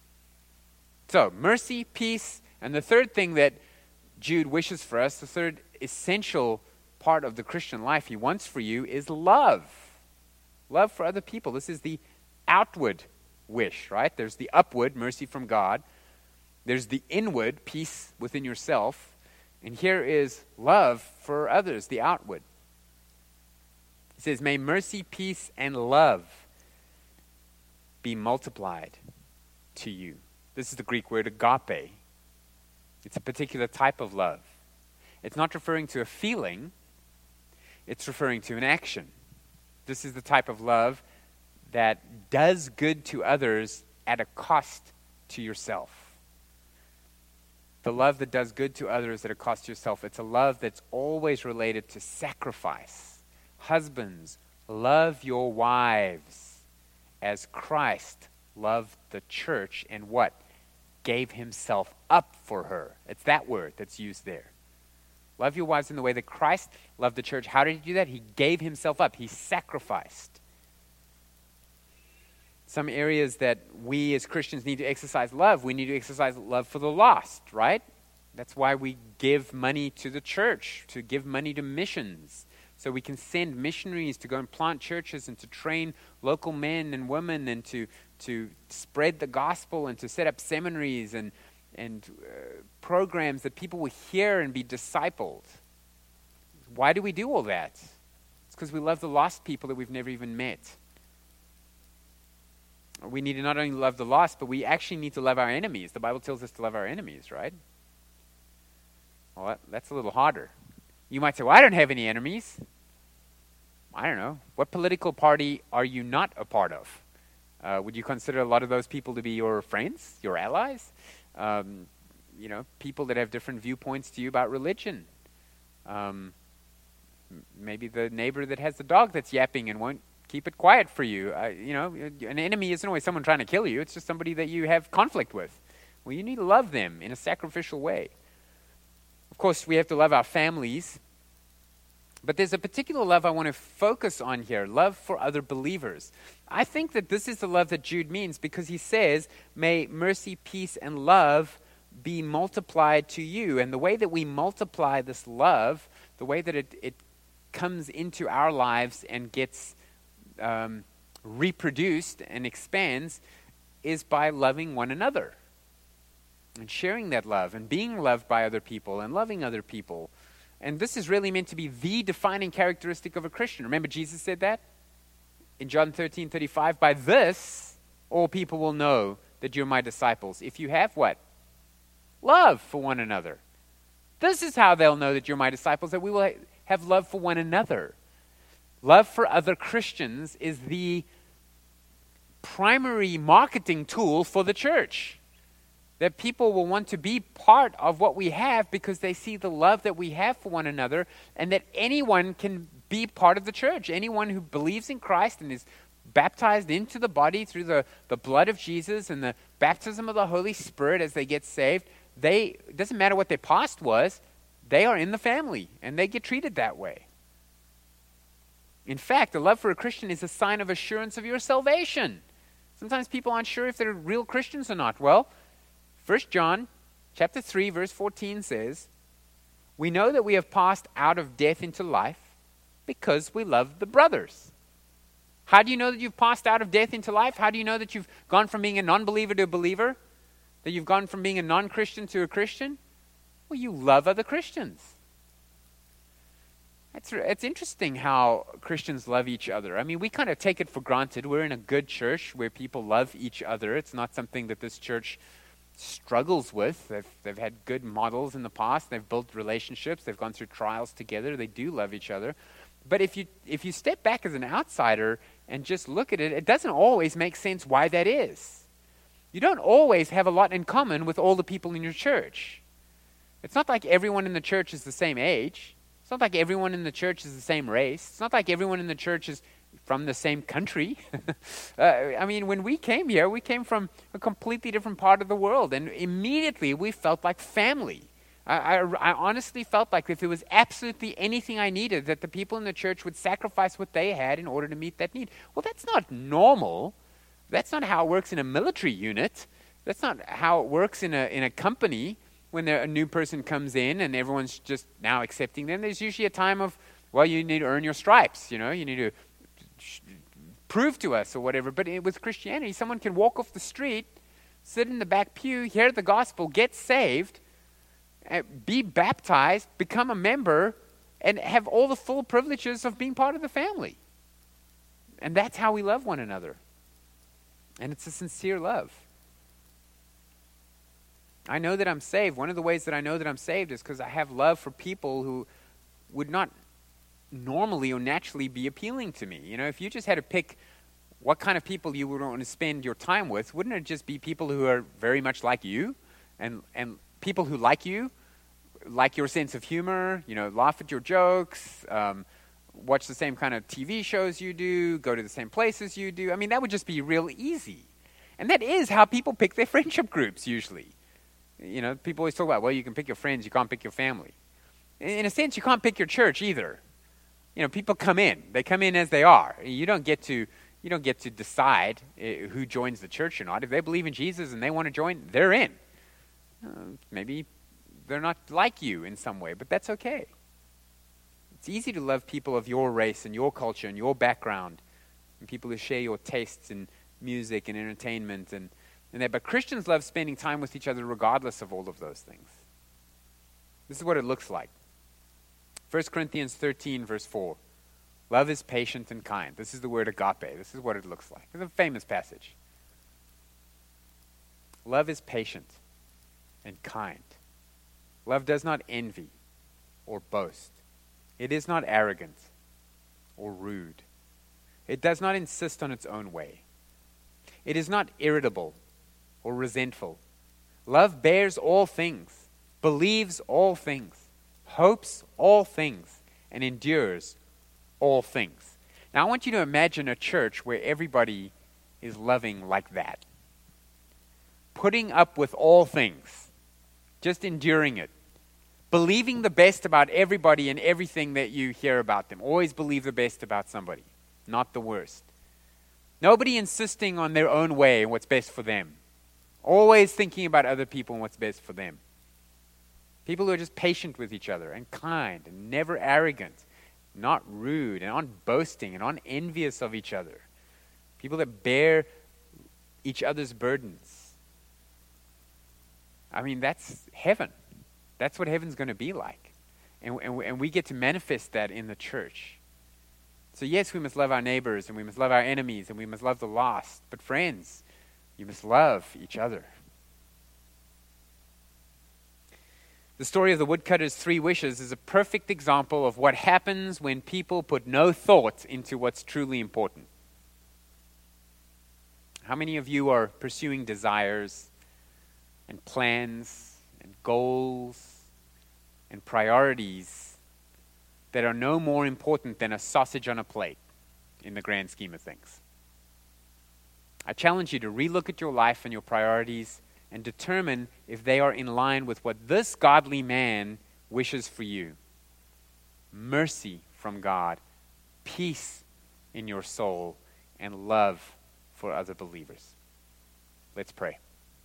So, mercy, peace, and the third thing that Jude wishes for us, the third essential part of the Christian life he wants for you is love. Love for other people. This is the outward wish, right? There's the upward, mercy from God. There's the inward, peace within yourself. And here is love for others, the outward. He says, may mercy, peace, and love be multiplied to you. This is the Greek word agape. It's a particular type of love. It's not referring to a feeling, it's referring to an action. This is the type of love that does good to others at a cost to yourself. The love that does good to others at a cost to yourself. It's a love that's always related to sacrifice. Husbands, love your wives as Christ loved the church and what? Gave himself up for her. It's that word that's used there. Love your wives in the way that Christ loved the church. How did he do that? He gave himself up. He sacrificed. Some areas that we as Christians need to exercise love. We need to exercise love for the lost, right? That's why we give money to the church, to give money to missions. So we can send missionaries to go and plant churches and to train local men and women and to spread the gospel and to set up seminaries and programs that people will hear and be discipled. Why do we do all that? It's because we love the lost people that we've never even met. We need to not only love the lost, but we actually need to love our enemies. The Bible tells us to love our enemies, right? Well, that's a little harder. You might say, well, I don't have any enemies. I don't know. What political party are you not a part of? Would you consider a lot of those people to be your friends, your allies? People that have different viewpoints to you about religion. Maybe the neighbor that has the dog that's yapping and won't keep it quiet for you. An enemy isn't always someone trying to kill you. It's just somebody that you have conflict with. Well, you need to love them in a sacrificial way. Of course, we have to love our families. But there's a particular love I want to focus on here, love for other believers. I think that this is the love that Jude means because he says, may mercy, peace, and love be multiplied to you. And the way that we multiply this love, the way that it comes into our lives and gets reproduced and expands is by loving one another and sharing that love and being loved by other people and loving other people. And this is really meant to be the defining characteristic of a Christian. Remember Jesus said that in John 13:35, by this all people will know that you're my disciples. If you have what? Love for one another. This is how they'll know that you're my disciples, that we will have love for one another. Love for other Christians is the primary marketing tool for the church. That people will want to be part of what we have because they see the love that we have for one another, and that anyone can be part of the church. Anyone who believes in Christ and is baptized into the body through the blood of Jesus and the baptism of the Holy Spirit as they get saved, it doesn't matter what their past was, they are in the family and they get treated that way. In fact, the love for a Christian is a sign of assurance of your salvation. Sometimes people aren't sure if they're real Christians or not. Well, 1 John chapter 3, verse 14 says, we know that we have passed out of death into life because we love the brothers. How do you know that you've passed out of death into life? How do you know that you've gone from being a non-believer to a believer? That you've gone from being a non-Christian to a Christian? Well, you love other Christians. It's interesting how Christians love each other. I mean, we kind of take it for granted. We're in a good church where people love each other. It's not something that this church struggles with. They've had good models in the past. They've built relationships. They've gone through trials together. They do love each other. But if you step back as an outsider and just look at it, it doesn't always make sense why that is. You don't always have a lot in common with all the people in your church. It's not like everyone in the church is the same age. It's not like everyone in the church is the same race. It's not like everyone in the church is from the same country. I mean, when we came here, we came from a completely different part of the world, and immediately we felt like family. I honestly felt like if there was absolutely anything I needed, that the people in the church would sacrifice what they had in order to meet that need. Well, that's not normal. That's not how it works in a military unit. That's not how it works in a company when a new person comes in and everyone's just now accepting them. There's usually a time of, well, you need to earn your stripes. You need to prove to us or whatever. But with Christianity, someone can walk off the street, sit in the back pew, hear the gospel, get saved, be baptized, become a member, and have all the full privileges of being part of the family. And that's how we love one another. And it's a sincere love. I know that I'm saved. One of the ways that I know that I'm saved is because I have love for people who would not normally or naturally be appealing to me. You know, if you just had to pick what kind of people you would want to spend your time with, wouldn't it just be people who are very much like you? And people who like you, like your sense of humor, you know, laugh at your jokes, watch the same kind of TV shows you do, go to the same places you do. I mean, that would just be real easy. And that is how people pick their friendship groups usually. You know, people always talk about, well, you can pick your friends, you can't pick your family. In a sense, you can't pick your church either. You know, people come in. They come in as they are. You don't get to decide who joins the church or not. If they believe in Jesus and they want to join, they're in. Maybe they're not like you in some way, but that's okay. It's easy to love people of your race and your culture and your background, and people who share your tastes in music and entertainment and that. But Christians love spending time with each other regardless of all of those things. This is what it looks like. 1 Corinthians 13, verse 4. Love is patient and kind. This is the word agape. This is what it looks like. It's a famous passage. Love is patient and kind. Love does not envy or boast. It is not arrogant or rude. It does not insist on its own way. It is not irritable or resentful. Love bears all things, believes all things, hopes all things, and endures all things. Now I want you to imagine a church where everybody is loving like that. Putting up with all things, just enduring it. Believing the best about everybody and everything that you hear about them. Always believe the best about somebody, not the worst. Nobody insisting on their own way and what's best for them. Always thinking about other people and what's best for them. People who are just patient with each other and kind and never arrogant, not rude and aren't boasting and aren't envious of each other. People that bear each other's burdens. I mean, that's heaven. That's what heaven's going to be like. And we get to manifest that in the church. So yes, we must love our neighbors, and we must love our enemies, and we must love the lost. But friends, you must love each other. The story of the woodcutter's 3 wishes is a perfect example of what happens when people put no thought into what's truly important. How many of you are pursuing desires and plans and goals and priorities that are no more important than a sausage on a plate in the grand scheme of things? I challenge you to relook at your life and your priorities and determine if they are in line with what this godly man wishes for you. Mercy from God, peace in your soul, and love for other believers. Let's pray.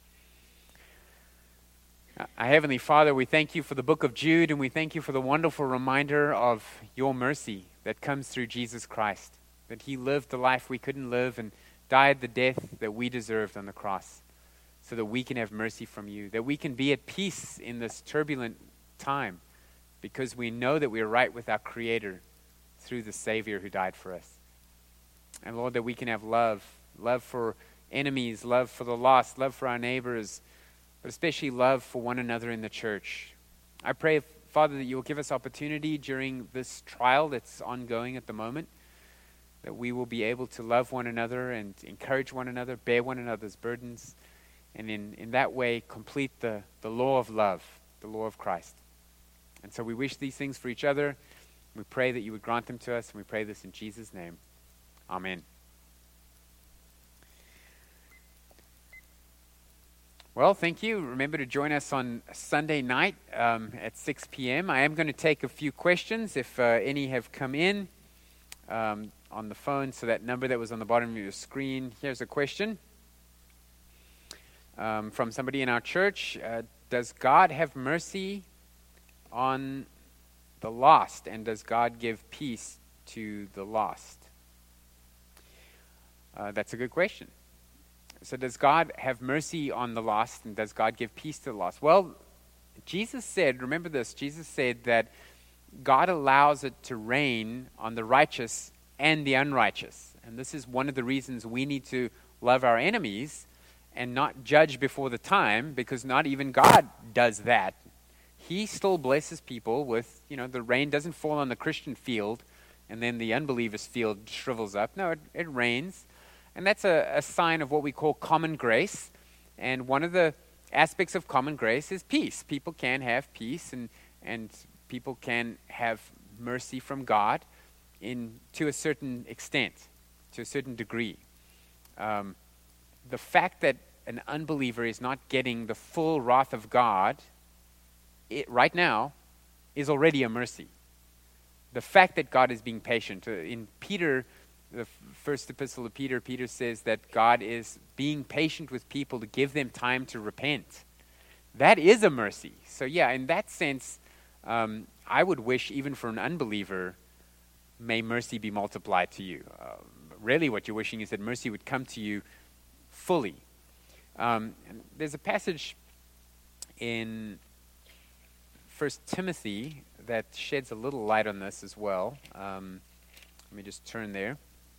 Our Heavenly Father, we thank you for the book of Jude, and we thank you for the wonderful reminder of your mercy that comes through Jesus Christ, that he lived the life we couldn't live and died the death that we deserved on the cross, so that we can have mercy from you, that we can be at peace in this turbulent time, because we know that we are right with our Creator through the Savior who died for us. And Lord, that we can have love for enemies, love for the lost, love for our neighbors, but especially love for one another in the church. I pray, Father, that you will give us opportunity during this trial that's ongoing at the moment, that we will be able to love one another and encourage one another, bear one another's burdens, and in that way complete the law of love, the law of Christ. And so we wish these things for each other. We pray that you would grant them to us, and we pray this in Jesus' name. Amen. Well, thank you. Remember to join us on Sunday night at 6 p.m. I am going to take a few questions if any have come in on the phone. So that number that was on the bottom of your screen, here's a question from somebody in our church. Does God have mercy on the lost, and does God give peace to the lost? That's a good question. So does God have mercy on the lost, and does God give peace to the lost? Well, Jesus said, remember this, Jesus said that God allows it to rain on the righteous and the unrighteous. And this is one of the reasons we need to love our enemies and not judge before the time, because not even God does that. He still blesses people with, the rain doesn't fall on the Christian field and then the unbeliever's field shrivels up. No, it rains. And that's a sign of what we call common grace. And one of the aspects of common grace is peace. People can have peace, and people can have mercy from God to a certain extent, to a certain degree. The fact that an unbeliever is not getting the full wrath of God right now is already a mercy. The fact that God is being patient. In Peter, the first epistle of Peter, Peter says that God is being patient with people to give them time to repent. That is a mercy. So yeah, in that sense, I would wish, even for an unbeliever, may mercy be multiplied to you. Really what you're wishing is that mercy would come to you fully. And there's a passage in 1 Timothy that sheds a little light on this as well. Let me just turn there.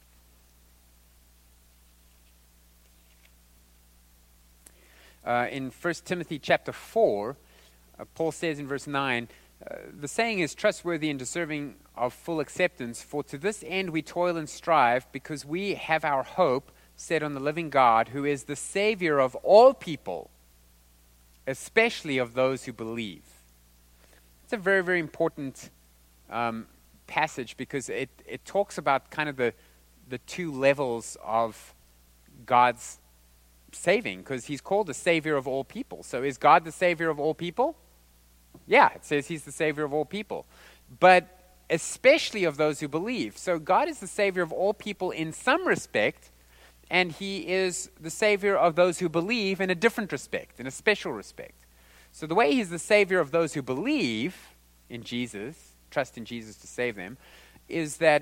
In 1 Timothy chapter 4, Paul says in verse 9, the saying is trustworthy and deserving of full acceptance, for to this end we toil and strive, because we have our hope set on the living God, who is the Savior of all people, especially of those who believe. It's a very, very important passage, because it talks about kind of the two levels of God's saving, because he's called the Savior of all people. So is God the Savior of all people? Yeah, it says he's the Savior of all people. But especially of those who believe. So God is the Savior of all people in some respect, and he is the Savior of those who believe in a different respect, in a special respect. So the way he's the Savior of those who believe in Jesus, trust in Jesus to save them, is that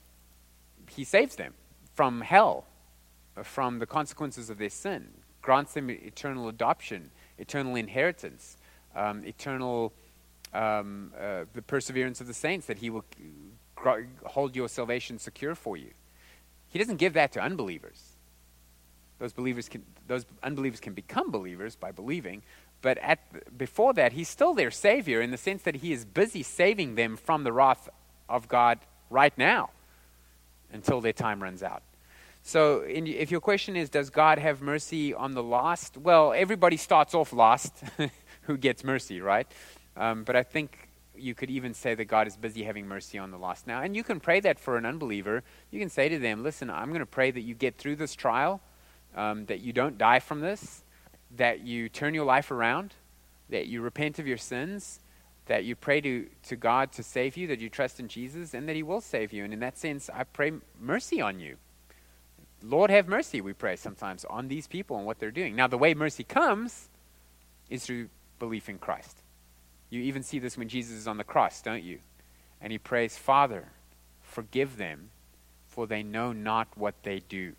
he saves them from hell, from the consequences of their sin, grants them eternal adoption, eternal inheritance, the perseverance of the saints, that he will hold your salvation secure for you. He doesn't give that to unbelievers. Those unbelievers can become believers by believing, but before that, he's still their Savior, in the sense that he is busy saving them from the wrath of God right now until their time runs out. So if your question is, does God have mercy on the lost? Well, everybody starts off lost who gets mercy, right? But I think you could even say that God is busy having mercy on the lost now. And you can pray that for an unbeliever. You can say to them, listen, I'm going to pray that you get through this trial, that you don't die from this, that you turn your life around, that you repent of your sins, that you pray to God to save you, that you trust in Jesus, and that he will save you. And in that sense, I pray mercy on you. Lord, have mercy, we pray sometimes, on these people and what they're doing. Now, the way mercy comes is through belief in Christ. You even see this when Jesus is on the cross, don't you? And he prays, Father, forgive them, for they know not what they do.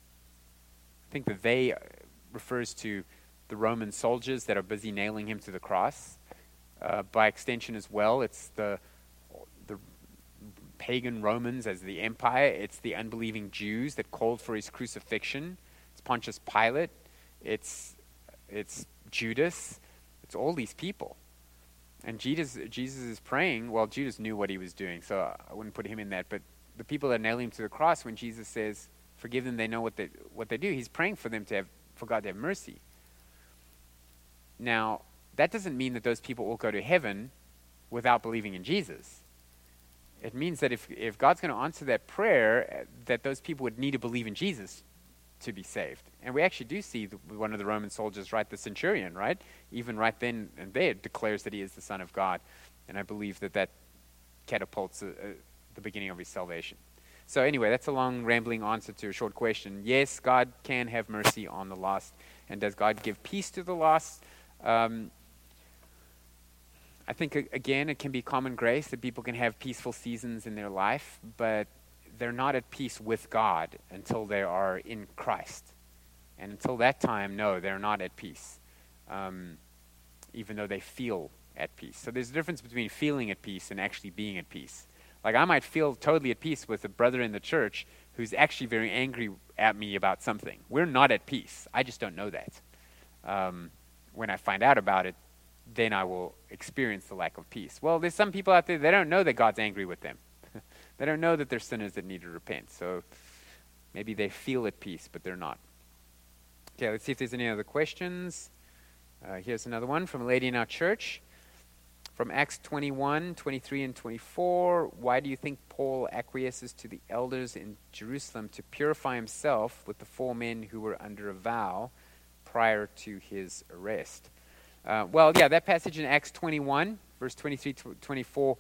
I think that they refers to the Roman soldiers that are busy nailing him to the cross. By extension as well, it's the pagan Romans as the empire. It's the unbelieving Jews that called for his crucifixion. It's Pontius Pilate. It's Judas. It's all these people. And Jesus is praying. Well, Judas knew what he was doing, so I wouldn't put him in that. But the people that nail him to the cross, when Jesus says, "Forgive them; they know what they do," he's praying for them for God to have mercy. Now, that doesn't mean that those people will go to heaven without believing in Jesus. It means that if God's going to answer that prayer, that those people would need to believe in Jesus to be saved. And we actually do see one of the Roman soldiers, right, the centurion, right? Even right then and there declares that he is the Son of God. And I believe that catapults the beginning of his salvation. So anyway, that's a long, rambling answer to a short question. Yes, God can have mercy on the lost. And does God give peace to the lost? I think, again, it can be common grace that people can have peaceful seasons in their life, but they're not at peace with God until they are in Christ. And until that time, no, they're not at peace. even though they feel at peace. So there's a difference between feeling at peace and actually being at peace. Like I might feel totally at peace with a brother in the church who's actually very angry at me about something. We're not at peace. I just don't know that. When I find out about it, then I will experience the lack of peace. Well, there's some people out there, they don't know that God's angry with them. They don't know that they're sinners that need to repent. So maybe they feel at peace, but they're not. Okay, let's see if there's any other questions. Here's another one from a lady in our church. From Acts 21, 23, and 24, why do you think Paul acquiesces to the elders in Jerusalem to purify himself with the 4 men who were under a vow prior to his arrest? That passage in Acts 21, verse 23 to 24,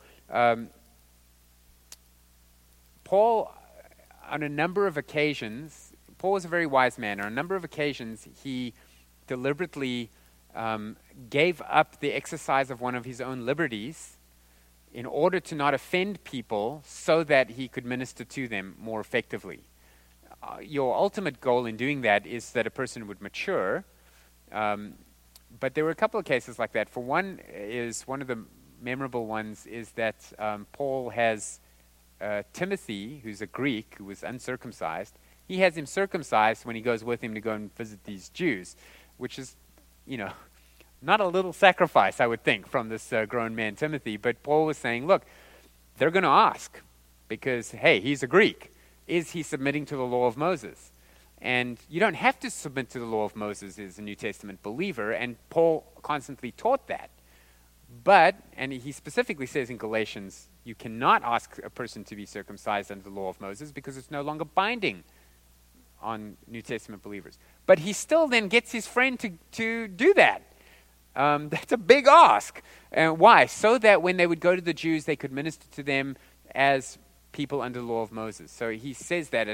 Paul, on a number of occasions, Paul was a very wise man. On a number of occasions, he deliberately gave up the exercise of one of his own liberties in order to not offend people so that he could minister to them more effectively. Your ultimate goal in doing that is that a person would mature, but there were a couple of cases like that. For one of the memorable ones is that Paul has Timothy, who's a Greek, who was uncircumcised. He has him circumcised when he goes with him to go and visit these Jews, which is, not a little sacrifice, I would think, from this grown man, Timothy. But Paul was saying, look, they're going to ask because, hey, he's a Greek. Is he submitting to the law of Moses? And you don't have to submit to the law of Moses as a New Testament believer, and Paul constantly taught that. But, and he specifically says in Galatians, you cannot ask a person to be circumcised under the law of Moses because it's no longer binding on New Testament believers. But he still then gets his friend to do that. That's a big ask. Why? So that when they would go to the Jews, they could minister to them as people under the law of Moses. So he says that,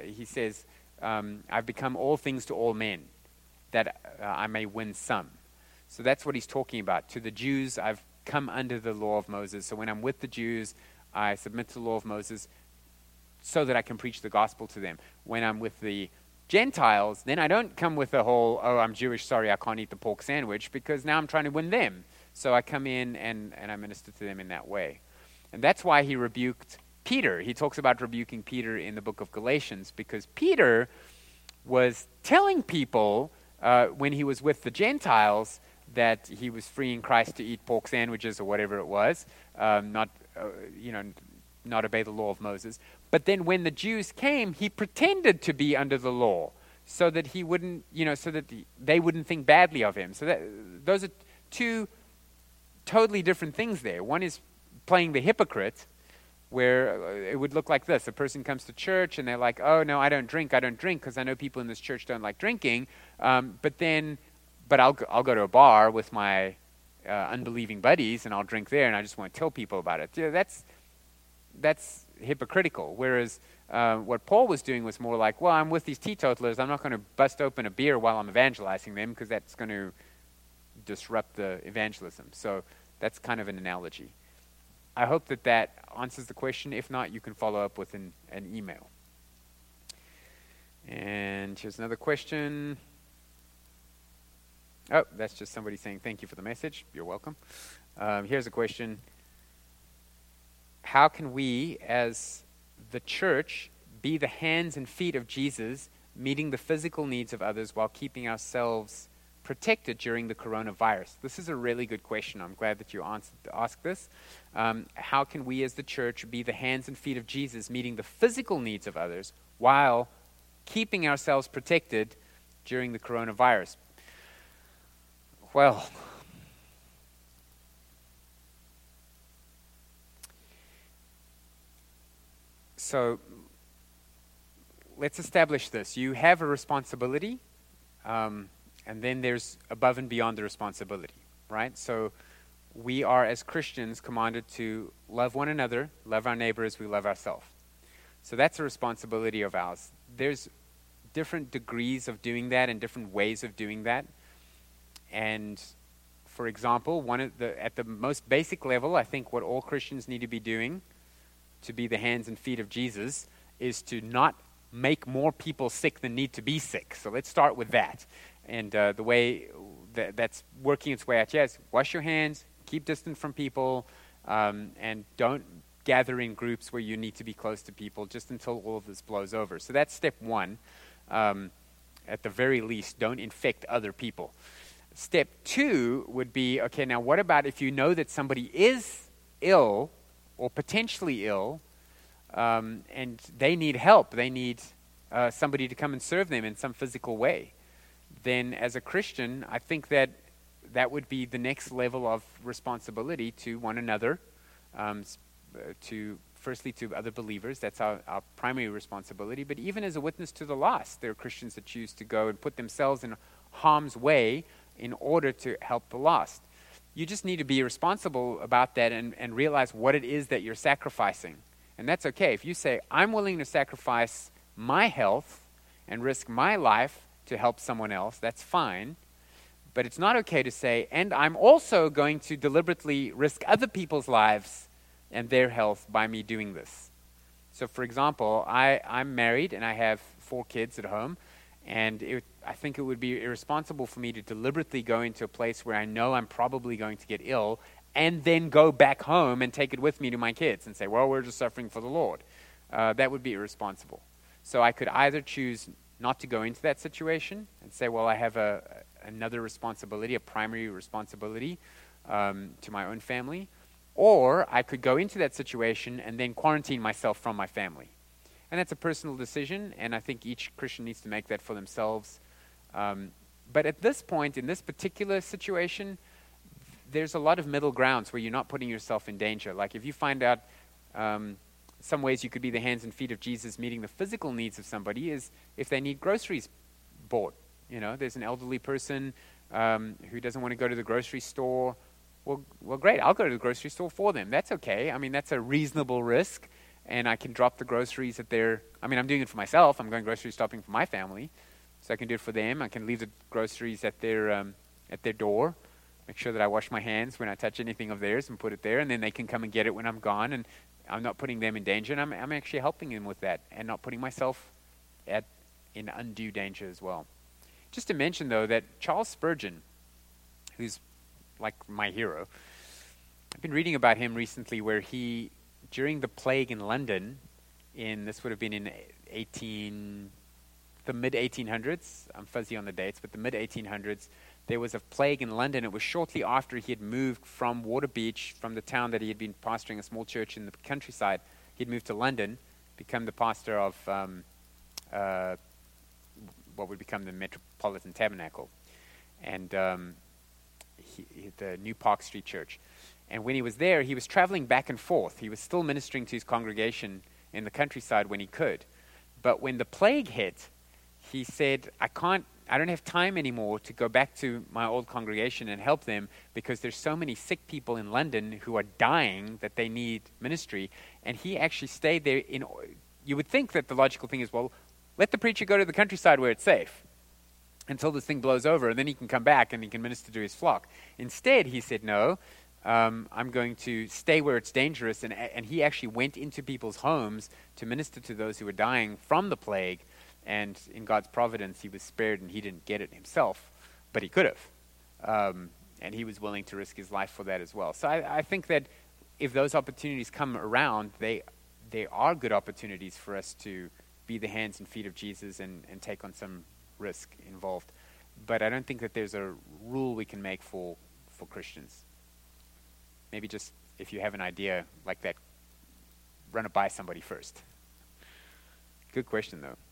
I've become all things to all men, that I may win some. So that's what he's talking about. To the Jews, I've come under the law of Moses. So when I'm with the Jews, I submit to the law of Moses so that I can preach the gospel to them. When I'm with the Gentiles, then I don't come with the whole, I'm Jewish, sorry, I can't eat the pork sandwich, because now I'm trying to win them. So I come in and I minister to them in that way. And that's why he rebuked Peter. He talks about rebuking Peter in the book of Galatians, because Peter was telling people when he was with the Gentiles that he was freeing Christ to eat pork sandwiches or whatever it was, not obey the law of Moses. But then when the Jews came, he pretended to be under the law so that he wouldn't, so that they wouldn't think badly of him. So those are two totally different things there. One is playing the hypocrite, where it would look like this. A person comes to church and they're like, oh, no, I don't drink because I know people in this church don't like drinking. But I'll go to a bar with my unbelieving buddies and I'll drink there and I just want to tell people about it. Yeah, that's hypocritical. Whereas what Paul was doing was more like, well, I'm with these teetotalers. I'm not going to bust open a beer while I'm evangelizing them because that's going to disrupt the evangelism. So that's kind of an analogy. I hope that answers the question. If not, you can follow up with an email. And here's another question. Oh, that's just somebody saying thank you for the message. You're welcome. Here's a question. How can we, as the church, be the hands and feet of Jesus, meeting the physical needs of others while keeping ourselves protected during the coronavirus? This is a really good question. I'm glad that you asked this. How can we, as the church, be the hands and feet of Jesus, meeting the physical needs of others while keeping ourselves protected during the coronavirus? Well, so let's establish this. You have a responsibility, and then there's above and beyond the responsibility, right? So we are, as Christians, commanded to love one another, love our neighbor as we love ourselves. So that's a responsibility of ours. There's different degrees of doing that and different ways of doing that. And, for example, at the most basic level, I think what all Christians need to be doing to be the hands and feet of Jesus is to not make more people sick than need to be sick. So let's start with that. And the that's working its way out. Yes, wash your hands, keep distant from people, and don't gather in groups where you need to be close to people just until all of this blows over. So that's step one. At the very least, don't infect other people. Step two would be, okay, now what about if you know that somebody is ill or potentially ill, and they need help, they need somebody to come and serve them in some physical way? Then as a Christian, I think that would be the next level of responsibility to one another, firstly to other believers. That's our primary responsibility. But even as a witness to the lost, there are Christians that choose to go and put themselves in harm's way in order to help the lost. You just need to be responsible about that and realize what it is that you're sacrificing. And that's okay. If you say, I'm willing to sacrifice my health and risk my life to help someone else, that's fine. But it's not okay to say, and I'm also going to deliberately risk other people's lives and their health by me doing this. So, for example, I'm married and I have 4 kids at home, and I think it would be irresponsible for me to deliberately go into a place where I know I'm probably going to get ill and then go back home and take it with me to my kids and say, well, we're just suffering for the Lord. That would be irresponsible. So I could either choose not to go into that situation and say, well, I have another responsibility, a primary responsibility to my own family, or I could go into that situation and then quarantine myself from my family. And that's a personal decision, and I think each Christian needs to make that for themselves. But at this point, in this particular situation, there's a lot of middle grounds where you're not putting yourself in danger. Like if you find out some ways you could be the hands and feet of Jesus meeting the physical needs of somebody is if they need groceries bought. You know, there's an elderly person who doesn't want to go to the grocery store. Well, great, I'll go to the grocery store for them. That's okay. I mean, that's a reasonable risk, and I can drop the groceries at I'm doing it for myself. I'm going grocery shopping for my family, so I can do it for them. I can leave the groceries at their door, make sure that I wash my hands when I touch anything of theirs and put it there, and then they can come and get it when I'm gone, and I'm not putting them in danger, and I'm actually helping them with that and not putting myself in undue danger as well. Just to mention, though, that Charles Spurgeon, who's like my hero, I've been reading about him recently where he, during the plague in London, this would have been in the mid-1800s, I'm fuzzy on the dates, but the mid-1800s, there was a plague in London. It was shortly after he had moved from Waterbeach, from the town that he had been pastoring a small church in the countryside. He'd moved to London, become the pastor of what would become the Metropolitan Tabernacle, and the New Park Street Church. And when he was there, he was traveling back and forth. He was still ministering to his congregation in the countryside when he could. But when the plague hit, he said, I don't have time anymore to go back to my old congregation and help them because there's so many sick people in London who are dying that they need ministry. And he actually stayed there. You would think that the logical thing is, well, let the preacher go to the countryside where it's safe until this thing blows over, and then he can come back and he can minister to his flock. Instead, he said, no, I'm going to stay where it's dangerous. And he actually went into people's homes to minister to those who were dying from the plague. And in God's providence, he was spared and he didn't get it himself, but he could have. And he was willing to risk his life for that as well. So I think that if those opportunities come around, they are good opportunities for us to be the hands and feet of Jesus and take on some risk involved. But I don't think that there's a rule we can make for Christians. Maybe just if you have an idea like that, run it by somebody first. Good question, though.